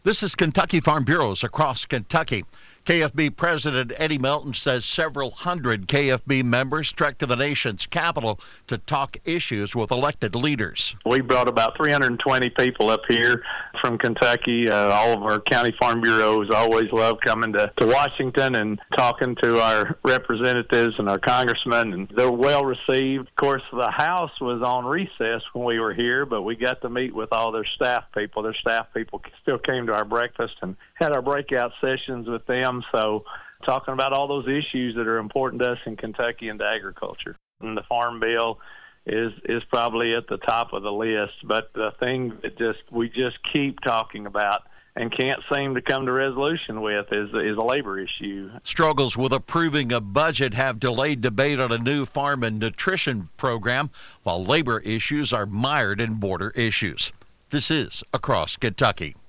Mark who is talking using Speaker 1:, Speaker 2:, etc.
Speaker 1: This is Kentucky Farm Bureaus across Kentucky. KFB President Eddie Melton says several hundred KFB members trekked to the nation's capital to talk issues with elected leaders.
Speaker 2: We brought about 320 people up here from Kentucky. All of our county farm bureaus always love coming to Washington and talking to our representatives and our congressmen, and they're well received. Of course, the House was on recess when we were here, but we got to meet with all their staff people. Their staff people still came to our breakfast and had our breakout sessions with them. So talking about all those issues that are important to us in Kentucky and to agriculture. And the Farm Bill is probably at the top of the list. But the thing that we just keep talking about and can't seem to come to resolution with is a labor issue.
Speaker 1: Struggles with approving a budget have delayed debate on a new farm and nutrition program, while labor issues are mired in border issues. This is Across Kentucky.